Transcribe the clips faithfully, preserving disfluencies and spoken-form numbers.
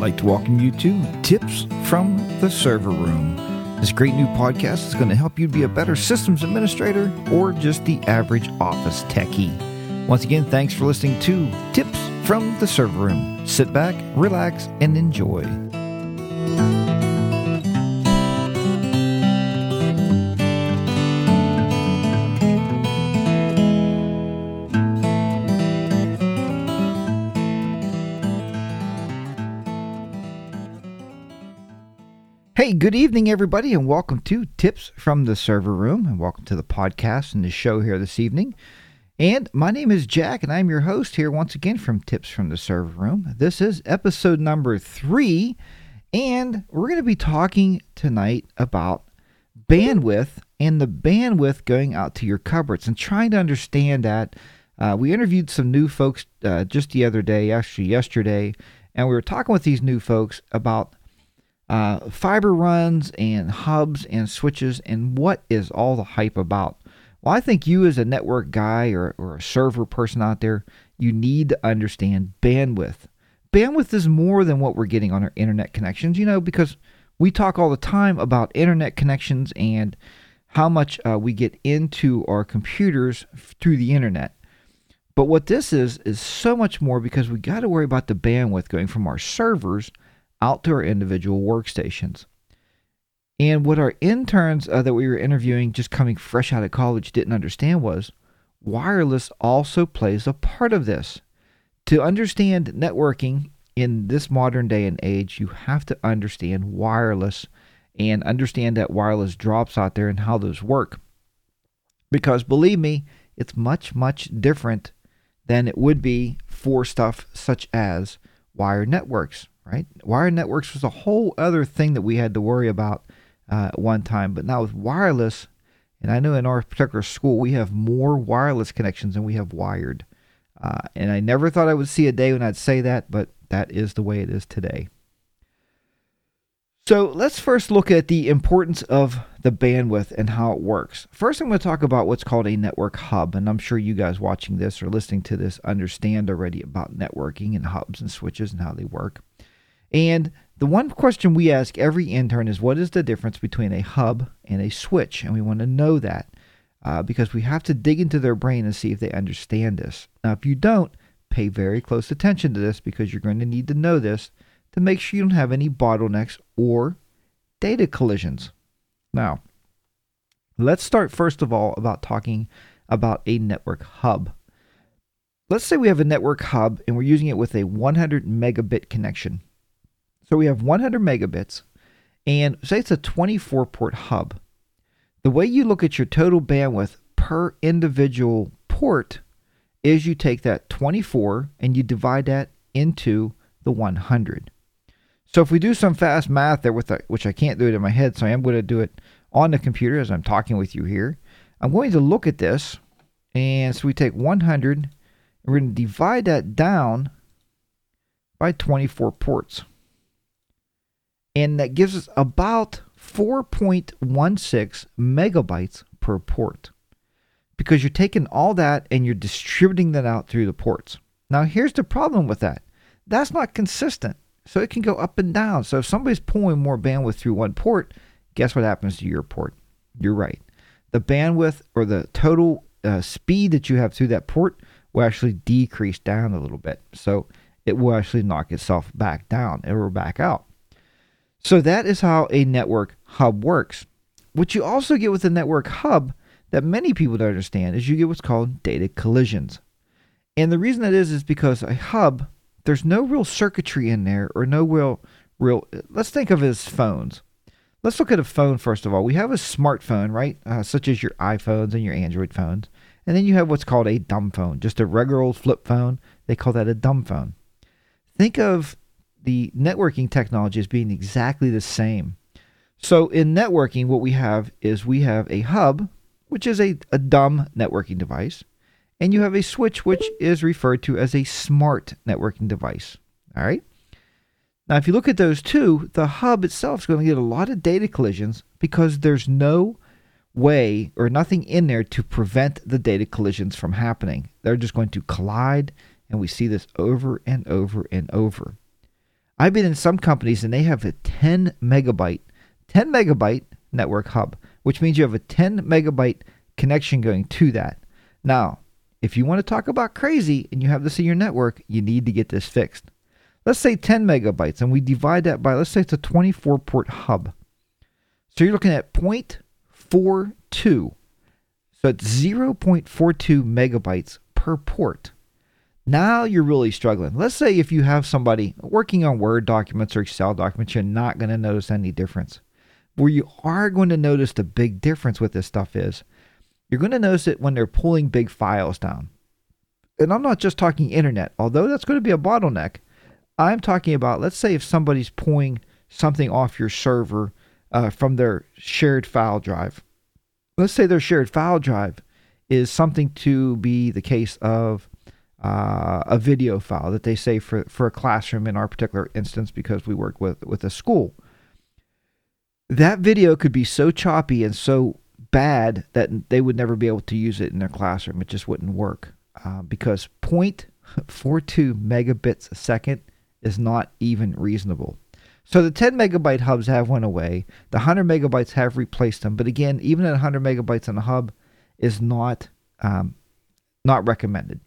like to welcome you to Tips from the Server Room. This great new podcast is going to help you be a better systems administrator or just the average office techie. Once again, thanks for listening to Tips from the Server Room. Sit back, relax, and enjoy. Hey, good evening, everybody, and welcome to Tips from the Server Room, and welcome to the podcast and the show here this evening. And my name is Jack, and I'm your host here once again from Tips from the Server Room. This is episode number three, and we're going to be talking tonight about bandwidth and the bandwidth going out to your cupboards and trying to understand that. Uh, we interviewed some new folks uh, just the other day, actually yesterday, and we were talking with these new folks about Uh, fiber runs and hubs and switches and what is all the hype about. Well, I think you as a network guy or, or a server person out there, you need to understand bandwidth. Bandwidth is more than what we're getting on our internet connections, you know, because we talk all the time about internet connections and how much uh, we get into our computers through the internet. But what this is, is so much more because we got to worry about the bandwidth going from our servers out to our individual workstations. And what our interns uh, that we were interviewing just coming fresh out of college didn't understand was wireless also plays a part of this. To understand networking in this modern day and age, you have to understand wireless and understand that wireless drops out there and how those work. Because believe me, it's much, much different than it would be for stuff such as wired networks. Right? Wired networks was a whole other thing that we had to worry about uh, at one time. But now with wireless, and I know in our particular school, we have more wireless connections than we have wired. Uh, and I never thought I would see a day when I'd say that, but that is the way it is today. So let's first look at the importance of the bandwidth and how it works. First, I'm going to talk about what's called a network hub. And I'm sure you guys watching this or listening to this understand already about networking and hubs and switches and how they work. And the one question we ask every intern is, what is the difference between a hub and a switch? And we want to know that uh, because we have to dig into their brain and see if they understand this. Now, if you don't, pay very close attention to this because you're going to need to know this to make sure you don't have any bottlenecks or data collisions. Now, let's start first of all about talking about a network hub. Let's say we have a network hub and we're using it with a one hundred megabit connection. So we have one hundred megabits, and say it's a twenty-four port hub. The way you look at your total bandwidth per individual port is you take that twenty-four and you divide that into the one hundred. So if we do some fast math there, with the, which I can't do it in my head, so I am going to do it on the computer as I'm talking with you here. I'm going to look at this, and so we take one hundred, and we're going to divide that down by twenty-four ports. And that gives us about four point one six megabytes per port. Because you're taking all that and you're distributing that out through the ports. Now here's the problem with that. That's not consistent. So it can go up and down. So if somebody's pulling more bandwidth through one port, guess what happens to your port? You're right. The bandwidth or the total uh, speed that you have through that port will actually decrease down a little bit. So it will actually knock itself back down. It will back out. So that is how a network hub works. What you also get with a network hub that many people don't understand is you get what's called data collisions. And the reason that is is because a hub, there's no real circuitry in there or no real, real, let's think of it as phones. Let's look at a phone first of all. We have a smartphone, right? Uh, such as your iPhones and your Android phones. And then you have what's called a dumb phone, just a regular old flip phone. They call that a dumb phone. Think of the networking technology as being exactly the same. So in networking, what we have is we have a hub, which is a, a dumb networking device, and you have a switch, which is referred to as a smart networking device. All right. Now, if you look at those two, the hub itself is going to get a lot of data collisions because there's no way or nothing in there to prevent the data collisions from happening. They're just going to collide, and we see this over and over and over. I've been in some companies and they have a ten megabyte, ten megabyte network hub, which means you have a ten megabyte connection going to that. Now, if you want to talk about crazy and you have this in your network, you need to get this fixed. Let's say ten megabytes, and we divide that by, let's say it's a twenty-four port hub. So you're looking at zero point four two. So it's zero point four two megabytes per port. Now you're really struggling. Let's say if you have somebody working on Word documents or Excel documents, you're not going to notice any difference. Where you are going to notice the big difference with this stuff is, you're going to notice it when they're pulling big files down. And I'm not just talking internet, although that's going to be a bottleneck. I'm talking about, let's say if somebody's pulling something off your server uh, from their shared file drive. Let's say their shared file drive is something to be the case of uh, a video file that they say for, for a classroom in our particular instance, because we work with, with a school. That video could be so choppy and so bad that they would never be able to use it in their classroom. It just wouldn't work uh, because zero point four two megabits a second is not even reasonable. So the ten megabyte hubs have went away. The one hundred megabytes have replaced them. But again, even at one hundred megabytes on a hub is not um, not recommended.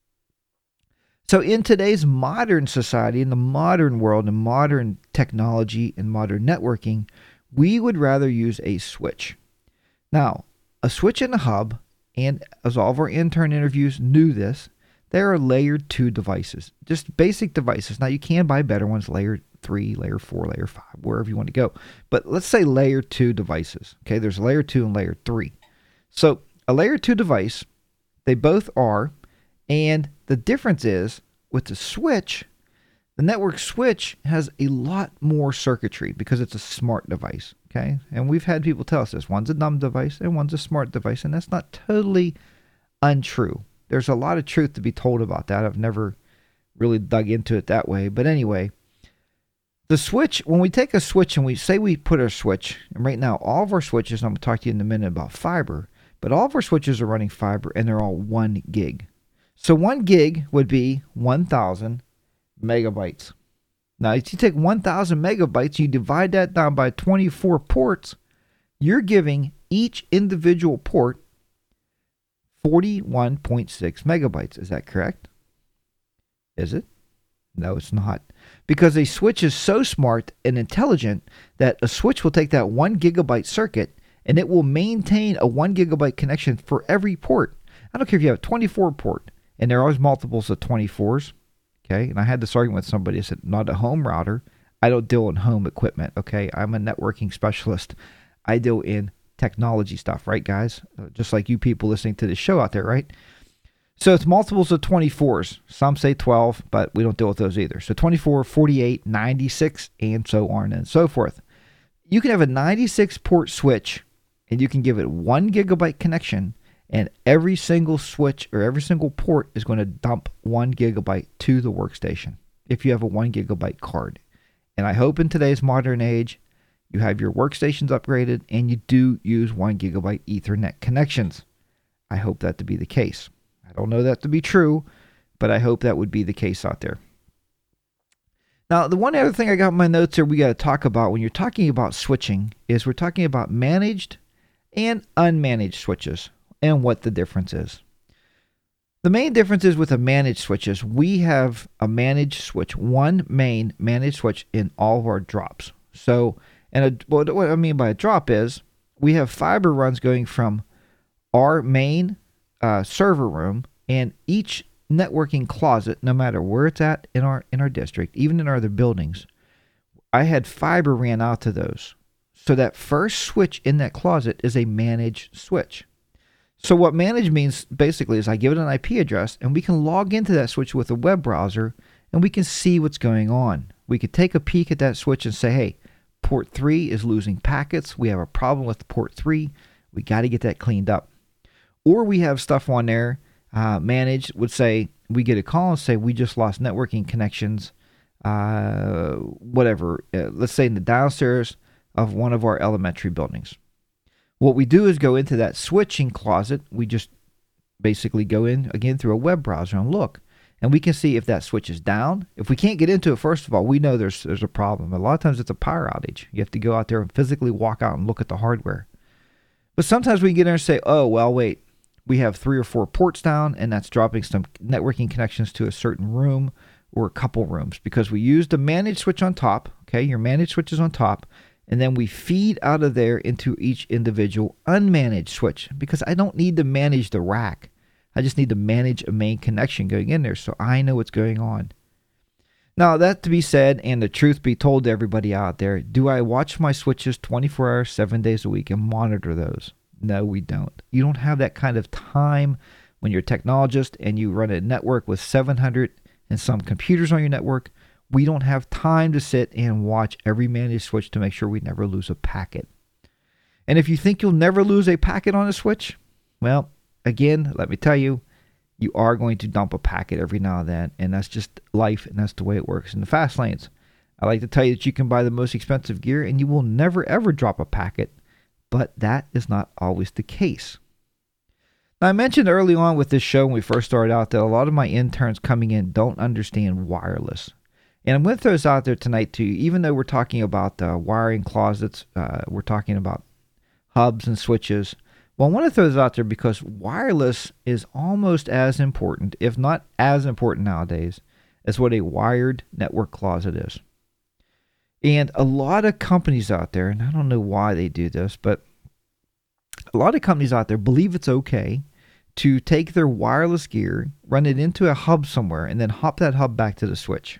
So in today's modern society, in the modern world, in modern technology and modern networking, we would rather use a switch. Now, a switch and a hub, and as all of our intern interviews knew this, they are layered two devices, just basic devices. Now, you can buy better ones, layer three, layer four, layer five, wherever you want to go. But let's say layer two devices. Okay, there's layer two and layer three. So a layer two device, they both are, and the difference is with the switch, the network switch has a lot more circuitry because it's a smart device. Okay, and we've had people tell us this. One's a dumb device and one's a smart device, and that's not totally untrue. There's a lot of truth to be told about that. I've never really dug into it that way. But anyway, the switch, when we take a switch and we say we put our switch, and right now all of our switches, and I'm going to talk to you in a minute about fiber, but all of our switches are running fiber and they're all one gig. So one gig would be one thousand megabytes. Now, if you take one thousand megabytes, you divide that down by twenty-four ports, you're giving each individual port forty-one point six megabytes. Is that correct? Is it? No, it's not. Because a switch is so smart and intelligent that a switch will take that one gigabyte circuit and it will maintain a one gigabyte connection for every port. I don't care if you have a twenty-four port, and there are always multiples of twenty-fours. Okay, and I had this argument with somebody. I said, not a home router. I don't deal in home equipment. Okay, I'm a networking specialist. I deal in technology stuff, right, guys? Just like you people listening to this show out there, right? So it's multiples of twenty-fours. Some say twelve, but we don't deal with those either. So twenty-four, forty-eight, ninety-six, and so on and so forth. You can have a ninety-six port switch, and you can give it one gigabyte connection, and every single switch or every single port is going to dump one gigabyte to the workstation if you have a one gigabyte card. And I hope in today's modern age, you have your workstations upgraded and you do use one gigabyte Ethernet connections. I hope that to be the case. I don't know that to be true, but I hope that would be the case out there. Now, the one other thing I got in my notes here we got to talk about when you're talking about switching is we're talking about managed and unmanaged switches and what the difference is. The main difference is with a managed switches, we have a managed switch, one main managed switch in all of our drops. So, and a, what I mean by a drop is we have fiber runs going from our main uh, server room, and each networking closet, no matter where it's at in our in our district, even in our other buildings, I had fiber ran out to those. So that first switch in that closet is a managed switch. So what managed means basically is I give it an I P address and we can log into that switch with a web browser and we can see what's going on. We could take a peek at that switch and say, hey, port three is losing packets. We have a problem with port three. We got to get that cleaned up. Or we have stuff on there, uh, managed would say, we get a call and say, we just lost networking connections, uh, whatever. Uh, let's say in the downstairs of one of our elementary buildings. What we do is go into that switching closet. We just basically go in again through a web browser and look. and we can see if that switch is down. If we can't get into it, first of all, we know there's there's a problem. A lot of times it's a power outage. You have to go out there and physically walk out and look at the hardware. But sometimes we can get in there and say, oh, well, wait, we have three or four ports down, and that's dropping some networking connections to a certain room or a couple rooms because we used a managed switch on top. Okay, your managed switch is on top, and then we feed out of there into each individual unmanaged switch because I don't need to manage the rack. I just need to manage a main connection going in there so I know what's going on. Now, that to be said, and the truth be told to everybody out there, do I watch my switches twenty-four hours, seven days a week and monitor those? No, we don't. You don't have that kind of time when you're a technologist and you run a network with seven hundred and some computers on your network. We don't have time to sit and watch every managed switch to make sure we never lose a packet. And if you think you'll never lose a packet on a switch, well, again, let me tell you, you are going to dump a packet every now and then, and that's just life, and that's the way it works in the fast lanes. I like to tell you that you can buy the most expensive gear, and you will never, ever drop a packet, but that is not always the case. Now, I mentioned early on with this show when we first started out that a lot of my interns coming in don't understand wireless. And I'm going to throw this out there tonight too, even though we're talking about uh, wiring closets, uh, we're talking about hubs and switches. Well, I want to throw this out there because wireless is almost as important, if not as important nowadays, as what a wired network closet is. And a lot of companies out there, and I don't know why they do this, but a lot of companies out there believe it's okay to take their wireless gear, run it into a hub somewhere, and then hop that hub back to the switch.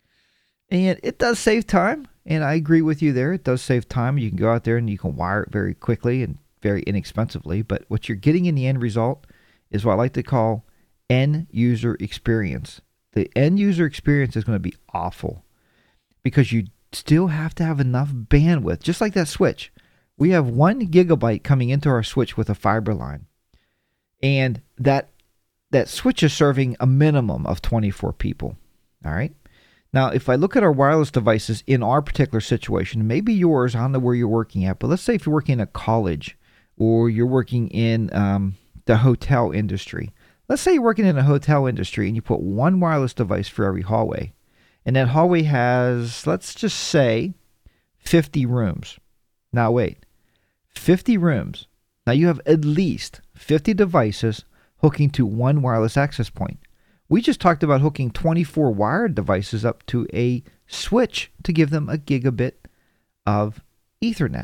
And it does save time, and I agree with you there. It does save time. You can go out there and you can wire it very quickly and very inexpensively, but what you're getting in the end result is what I like to call end user experience. The end user experience is going to be awful because you still have to have enough bandwidth, just like that switch. We have one gigabyte coming into our switch with a fiber line, and that that switch is serving a minimum of twenty-four people. All right. Now, if I look at our wireless devices in our particular situation, maybe yours, I don't know where you're working at, but let's say if you're working in a college or you're working in um, the hotel industry. Let's say you're working in a hotel industry and you put one wireless device for every hallway. And that hallway has, let's just say, fifty rooms. Now, wait, fifty rooms. Now, you have at least fifty devices hooking to one wireless access point. We just talked about hooking twenty-four wired devices up to a switch to give them a gigabit of Ethernet.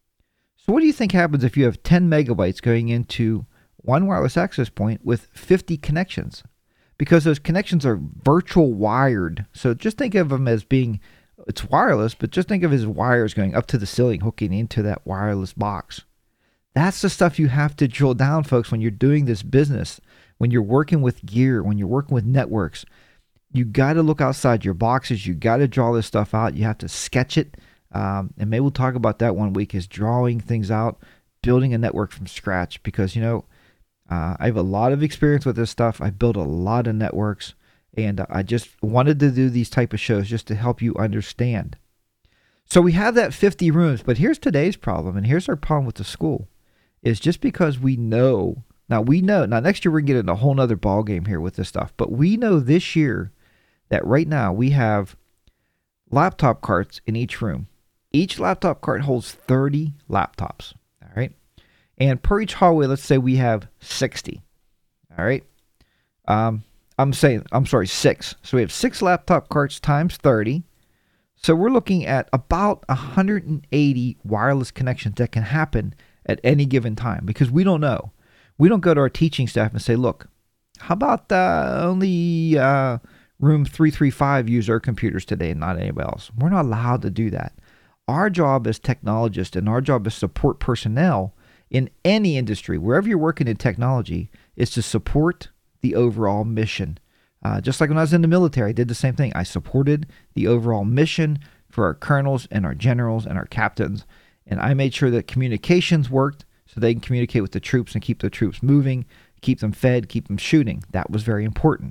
So what do you think happens if you have ten megabytes going into one wireless access point with fifty connections? Because those connections are virtual wired. So just think of them as being, it's wireless, but just think of it as wires going up to the ceiling, hooking into that wireless box. That's the stuff you have to drill down, folks, when you're doing this business. When you're working with gear, when you're working with networks, you got to look outside your boxes. You got to draw this stuff out. You have to sketch it. Um, and maybe we'll talk about that one week, is drawing things out, building a network from scratch. Because, you know, uh, I have a lot of experience with this stuff. I built a lot of networks, and I just wanted to do these type of shows just to help you understand. So we have that fifty rooms, but here's today's problem, and here's our problem with the school, is just because we know. Now, we know, now next year we're going to get in a whole nother ball game here with this stuff, but we know this year that right now we have laptop carts in each room. Each laptop cart holds thirty laptops, all right? And per each hallway, let's say we have sixty, all right? Um, I'm saying, I'm sorry, six. So we have six laptop carts times thirty. So we're looking at about one hundred eighty wireless connections that can happen at any given time, because we don't know. We don't go to our teaching staff and say, look, how about uh, only uh, room three three five use our computers today and not anybody else? We're not allowed to do that. Our job as technologists and our job as support personnel in any industry, wherever you're working in technology, is to support the overall mission. Uh, just like when I was in the military, I did the same thing. I supported the overall mission for our colonels and our generals and our captains, and I made sure that communications worked, so they can communicate with the troops and keep the troops moving, keep them fed, keep them shooting. That was very important.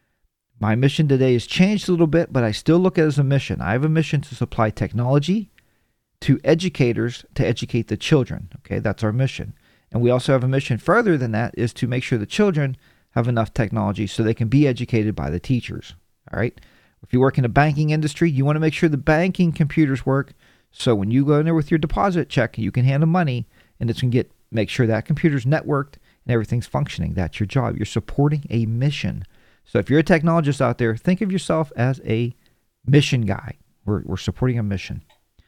My mission today has changed a little bit, but I still look at it as a mission. I have a mission to supply technology to educators to educate the children. Okay, that's our mission. And we also have a mission further than that, is to make sure the children have enough technology so they can be educated by the teachers. All right. If you work in the banking industry, you want to make sure the banking computers work. So when you go in there with your deposit check, you can handle money and it's going to get, make sure that computer's networked and everything's functioning. That's your job. You're supporting a mission. So if you're a technologist out there, think of yourself as a mission guy. We're, we're supporting a mission.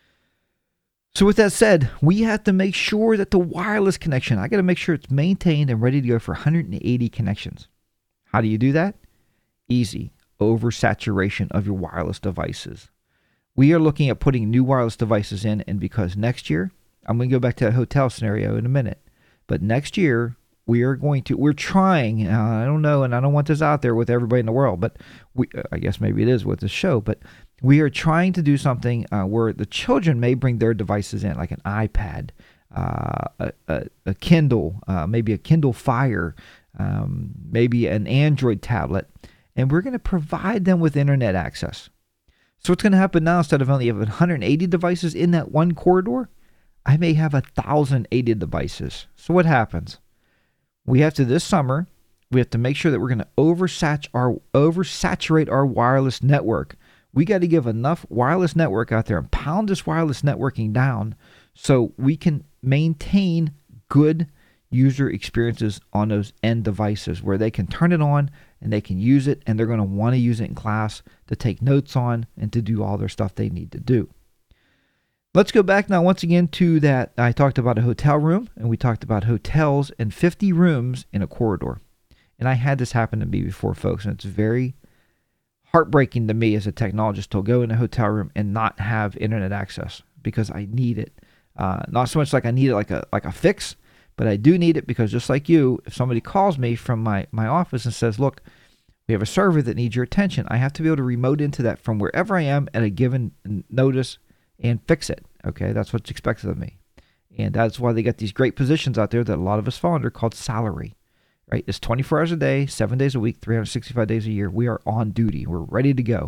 So with that said, we have to make sure that the wireless connection, I got to make sure it's maintained and ready to go for one hundred eighty connections. How do you do that? Easy. Oversaturation of your wireless devices. We are looking at putting new wireless devices in, and because next year, I'm going to go back to that hotel scenario in a minute, but next year, we are going to, we're trying, uh, I don't know, and I don't want this out there with everybody in the world, but we, I guess maybe it is with the show, but we are trying to do something uh, where the children may bring their devices in, like an iPad, uh, a, a, a Kindle, uh, maybe a Kindle Fire, um, maybe an Android tablet, and we're going to provide them with internet access. So what's going to happen now, instead of only having one hundred eighty devices in that one corridor, I may have one thousand eighty devices. So what happens? We have to, this summer, we have to make sure that we're going to oversat- our, oversaturate our wireless network. We got to give enough wireless network out there and pound this wireless networking down so we can maintain good user experiences on those end devices where they can turn it on and they can use it, and they're going to want to use it in class to take notes on and to do all their stuff they need to do. Let's go back now once again to that. I talked about a hotel room, and we talked about hotels and fifty rooms in a corridor. And I had this happen to me before, folks, and it's very heartbreaking to me as a technologist to go in a hotel room and not have internet access because I need it. Uh, not so much like I need it like a like a fix, but I do need it because just like you, if somebody calls me from my, my office and says, look, we have a server that needs your attention, I have to be able to remote into that from wherever I am at a given notice and fix it. Okay, that's what's expected of me. And that's why they got these great positions out there that a lot of us fall under called salary. Right? It's twenty-four hours a day, seven days a week, three hundred sixty-five days a year. We are on duty. We're ready to go.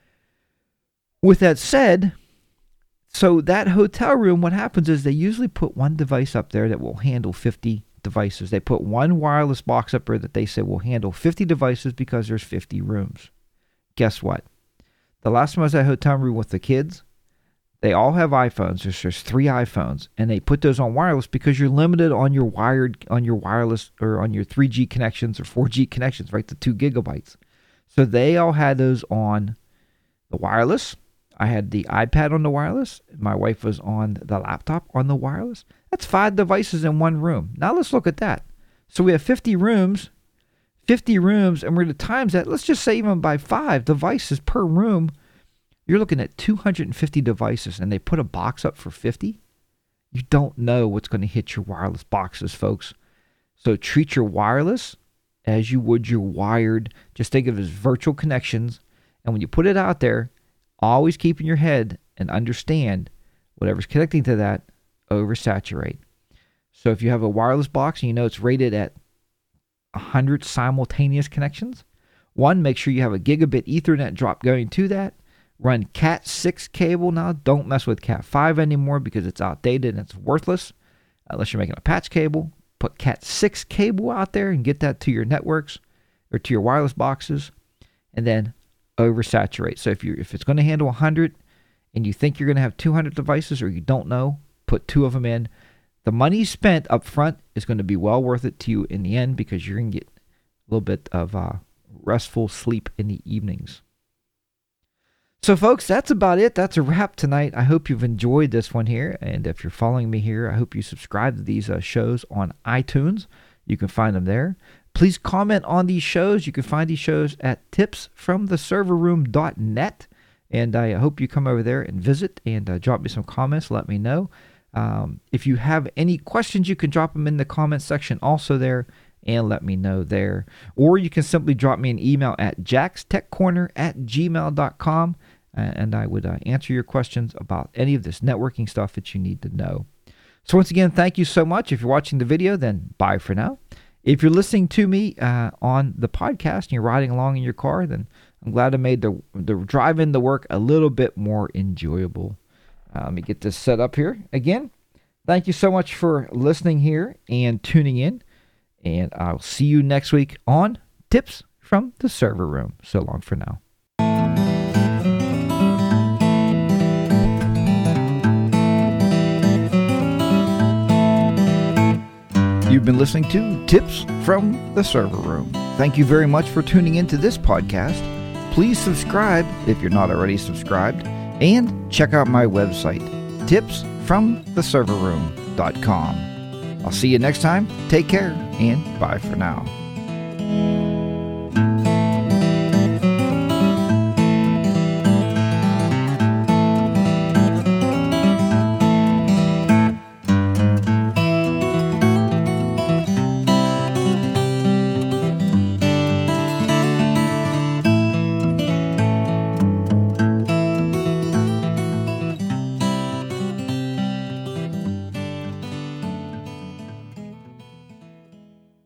With that said, so that hotel room, what happens is they usually put one device up there that will handle fifty devices. They put one wireless box up there that they say will handle fifty devices because there's fifty rooms. Guess what? The last time I was at a hotel room with the kids, they all have iPhones. There's, there's three iPhones, and they put those on wireless because you're limited on your wired, on your wireless, or on your three G connections or four G connections, right? The two gigabytes. So they all had those on the wireless. I had the iPad on the wireless. My wife was on the laptop on the wireless. That's five devices in one room. Now let's look at that. So we have fifty rooms, fifty rooms, and we're going to times that. Let's just say even by five devices per room. You're looking at two hundred fifty devices, and they put a box up for fifty. You don't know what's going to hit your wireless boxes, folks. So treat your wireless as you would your wired. Just think of it as virtual connections. And when you put it out there, always keep in your head and understand whatever's connecting to that, oversaturate. So if you have a wireless box and you know it's rated at one hundred simultaneous connections, one, make sure you have a gigabit Ethernet drop going to that. Run cat six cable now. Don't mess with cat five anymore because it's outdated and it's worthless. Unless you're making a patch cable. Put cat six cable out there and get that to your networks or to your wireless boxes. And then oversaturate. So if you if it's going to handle one hundred and you think you're going to have two hundred devices or you don't know, put two of them in. The money spent up front is going to be well worth it to you in the end because you're going to get a little bit of uh, restful sleep in the evenings. So, folks, that's about it. That's a wrap tonight. I hope you've enjoyed this one here. And if you're following me here, I hope you subscribe to these uh, shows on iTunes. You can find them there. Please comment on these shows. You can find these shows at tips from the server room dot net. And I hope you come over there and visit and uh, drop me some comments. Let me know. Um, if you have any questions, you can drop them in the comment section also there and let me know there. Or you can simply drop me an email at jacks tech corner at gmail dot com. And I would uh, answer your questions about any of this networking stuff that you need to know. So once again, thank you so much. If you're watching the video, then bye for now. If you're listening to me uh, on the podcast and you're riding along in your car, then I'm glad I made the, the drive into work a little bit more enjoyable. Uh, let me get this set up here. Again, thank you so much for listening here and tuning in. And I'll see you next week on Tips from the Server Room. So long for now. You've been listening to Tips from the Server Room. Thank you very much for tuning into this podcast. Please subscribe if you're not already subscribed, and check out my website, tips from the server room dot com. I'll see you next time. Take care, and bye for now.